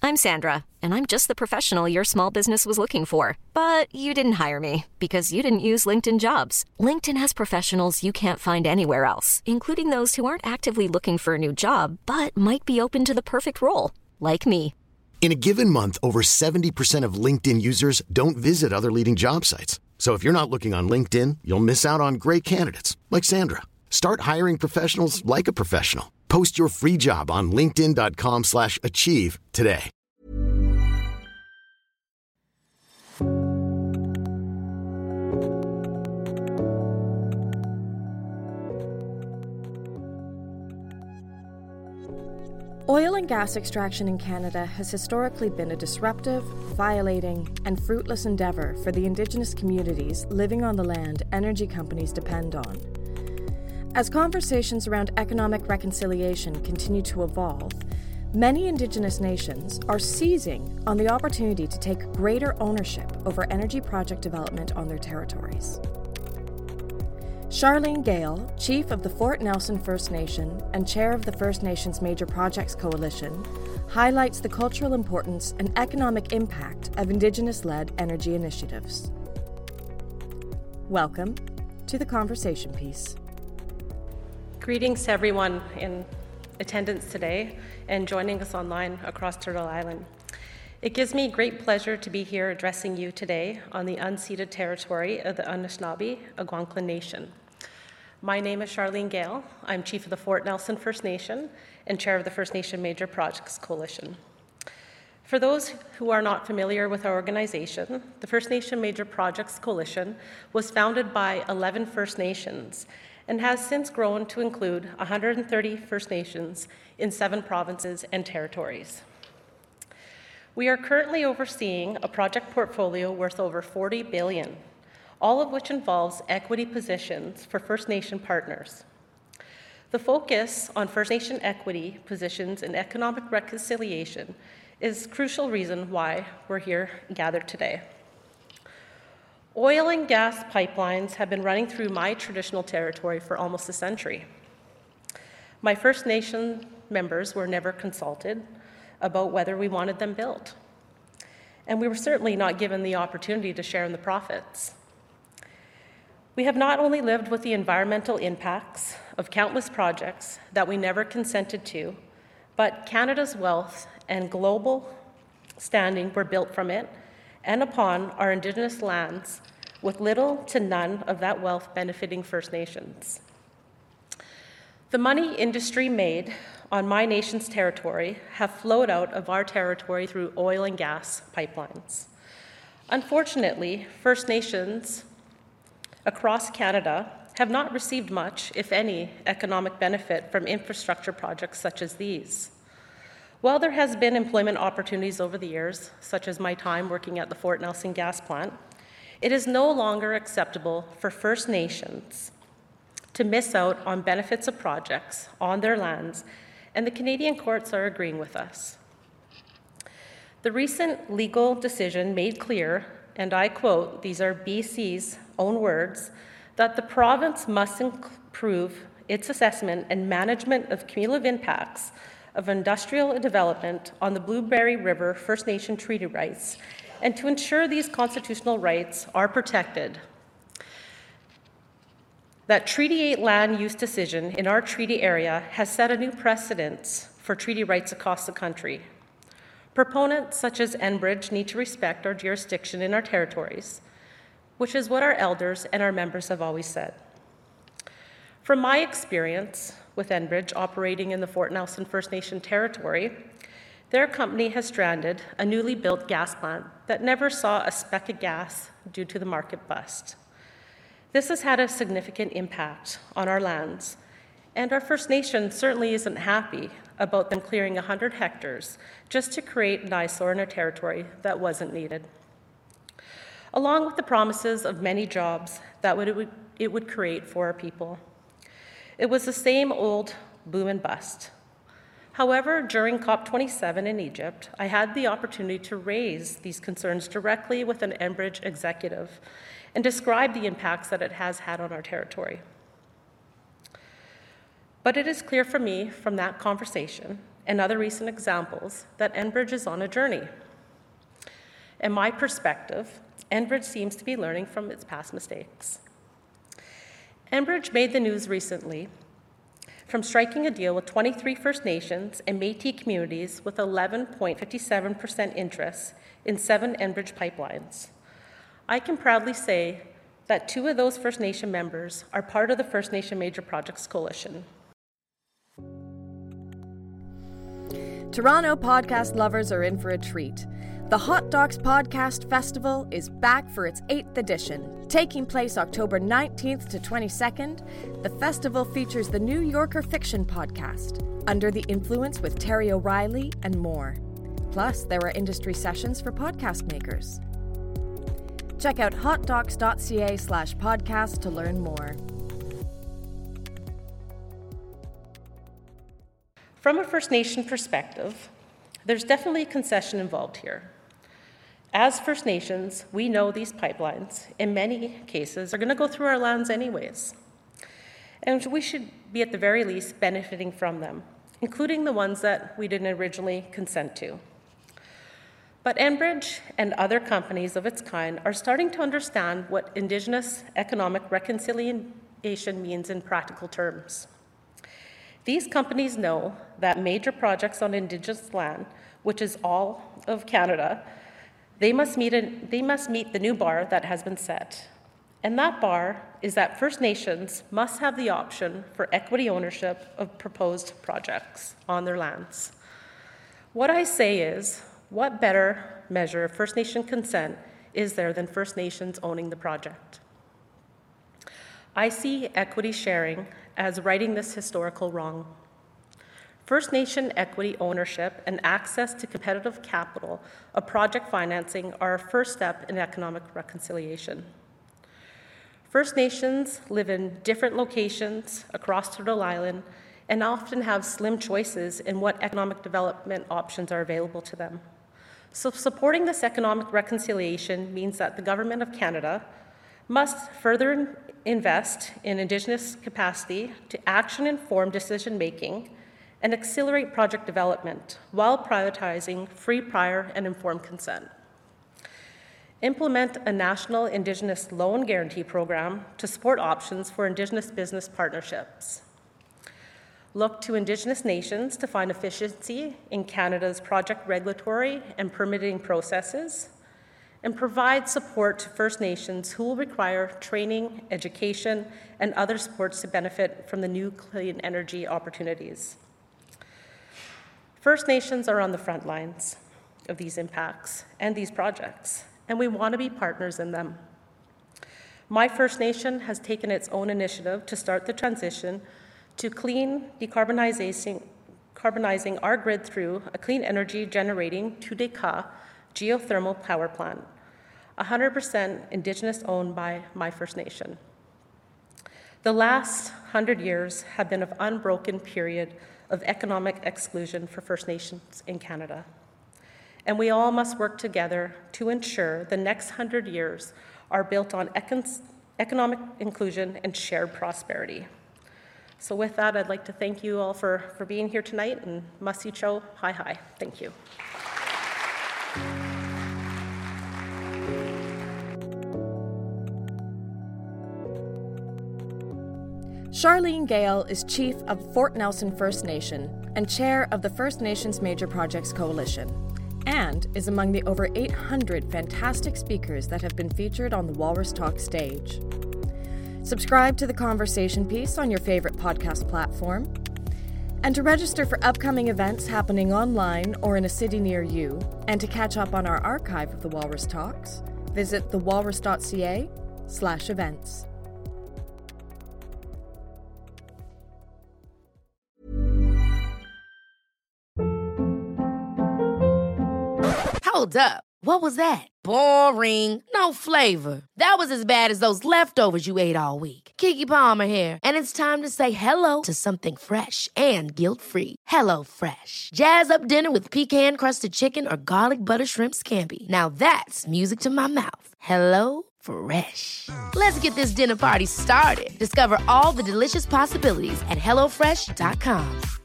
I'm Sandra, and I'm just the professional your small business was looking for. But you didn't hire me because you didn't use LinkedIn Jobs. LinkedIn has professionals you can't find anywhere else, including those who aren't actively looking for a new job, but might be open to the perfect role, like me. In a given month, over 70% of LinkedIn users don't visit other leading job sites. So if you're not looking on LinkedIn, you'll miss out on great candidates like Sandra. Start hiring professionals like a professional. Post your free job on linkedin.com/achieve today. Oil and gas extraction in Canada has historically been a disruptive, violating, and fruitless endeavour for the Indigenous communities living on the land energy companies depend on. As conversations around economic reconciliation continue to evolve, many Indigenous nations are seizing on the opportunity to take greater ownership over energy project development on their territories. Charlene Gale, Chief of the Fort Nelson First Nation and Chair of the First Nations Major Projects Coalition, highlights the cultural importance and economic impact of Indigenous-led energy initiatives. Welcome to the conversation piece. Greetings to everyone in attendance today and joining us online across Turtle Island. It gives me great pleasure to be here addressing you today on the unceded territory of the Anishinaabe Algonquin Nation. My name is Charlene Gale. I'm Chief of the Fort Nelson First Nation and Chair of the First Nation Major Projects Coalition. For those who are not familiar with our organization, the First Nation Major Projects Coalition was founded by 11 First Nations and has since grown to include 130 First Nations in 7 provinces and territories. We are currently overseeing a project portfolio worth over $40 billion, all of which involves equity positions for First Nation partners. The focus on First Nation equity positions in economic reconciliation is a crucial reason why we're here gathered today. Oil and gas pipelines have been running through my traditional territory for almost a century. My First Nation members were never consulted about whether we wanted them built. And we were certainly not given the opportunity to share in the profits. We have not only lived with the environmental impacts of countless projects that we never consented to, but Canada's wealth and global standing were built from it and upon our Indigenous lands, with little to none of that wealth benefiting First Nations. The money industry made on my nation's territory have flowed out of our territory through oil and gas pipelines. Unfortunately, First Nations across Canada have not received much, if any, economic benefit from infrastructure projects such as these. While there has been employment opportunities over the years, such as my time working at the Fort Nelson gas plant, it is no longer acceptable for First Nations to miss out on benefits of projects on their lands, and the Canadian courts are agreeing with us. The recent legal decision made clear, and I quote, these are BC's own words, that the province must improve its assessment and management of cumulative impacts of industrial development on the Blueberry River First Nation treaty rights, and to ensure these constitutional rights are protected. That Treaty 8 land use decision in our treaty area has set a new precedent for treaty rights across the country. Proponents such as Enbridge need to respect our jurisdiction in our territories, which is what our elders and our members have always said. From my experience with Enbridge operating in the Fort Nelson First Nation territory, their company has stranded a newly built gas plant that never saw a speck of gas due to the market bust. This has had a significant impact on our lands, and our First Nation certainly isn't happy about them clearing 100 hectares just to create an eyesore in our territory that wasn't needed. Along with the promises of many jobs that it would create for our people. It was the same old boom and bust. However, during COP27 in Egypt, I had the opportunity to raise these concerns directly with an Enbridge executive and describe the impacts that it has had on our territory. But it is clear for me from that conversation and other recent examples that Enbridge is on a journey. In my perspective, Enbridge seems to be learning from its past mistakes. Enbridge made the news recently from striking a deal with 23 First Nations and Métis communities with 11.57% interest in 7 Enbridge pipelines. I can proudly say that 2 of those First Nation members are part of the First Nation Major Projects Coalition. Toronto podcast lovers are in for a treat. The Hot Docs Podcast Festival is back for its 8th edition. Taking place October 19th to 22nd, the festival features the New Yorker Fiction Podcast, Under the Influence with Terry O'Reilly, and more. Plus, there are industry sessions for podcast makers. Check out hotdocs.ca/podcast to learn more. From a First Nation perspective, there's definitely a concession involved here. As First Nations, we know these pipelines, in many cases, are going to go through our lands anyways. And we should be, at the very least, benefiting from them, including the ones that we didn't originally consent to. But Enbridge and other companies of its kind are starting to understand what Indigenous economic reconciliation means in practical terms. These companies know that major projects on Indigenous land, which is all of Canada, they must meet the new bar that has been set. And that bar is that First Nations must have the option for equity ownership of proposed projects on their lands. What I say is, what better measure of First Nation consent is there than First Nations owning the project? I see equity sharing as righting this historical wrong. First Nation equity ownership and access to competitive capital of project financing are a first step in economic reconciliation. First Nations live in different locations across Turtle Island and often have slim choices in what economic development options are available to them. So supporting this economic reconciliation means that the Government of Canada must further invest in Indigenous capacity to action-informed decision-making and accelerate project development while prioritizing free, prior, and informed consent. Implement a national Indigenous loan guarantee program to support options for Indigenous business partnerships. Look to Indigenous nations to find efficiency in Canada's project regulatory and permitting processes, and provide support to First Nations who will require training, education, and other supports to benefit from the new clean energy opportunities. First Nations are on the front lines of these impacts and these projects, and we want to be partners in them. My First Nation has taken its own initiative to start the transition to decarbonizing our grid through a clean energy generating Tudeka geothermal power plant, 100% Indigenous owned by my First Nation. The last 100 years have been an unbroken period of economic exclusion for First Nations in Canada. And we all must work together to ensure the next 100 years are built on economic inclusion and shared prosperity. So with that, I'd like to thank you all for being here tonight, and Masi Cho, hi hi. Thank you. Charlene Gale is Chief of Fort Nelson First Nation and Chair of the First Nations Major Projects Coalition, and is among the over 800 fantastic speakers that have been featured on the Walrus Talk stage. Subscribe to The Conversation Piece on your favorite podcast platform. And to register for upcoming events happening online or in a city near you, and to catch up on our archive of the Walrus Talks, visit thewalrus.ca/events. Hold up. What was that? Boring. No flavor. That was as bad as those leftovers you ate all week. Keke Palmer here, and it's time to say hello to something fresh and guilt-free. HelloFresh. Jazz up dinner with pecan-crusted chicken or garlic butter shrimp scampi. Now that's music to my mouth. HelloFresh. Let's get this dinner party started. Discover all the delicious possibilities at HelloFresh.com.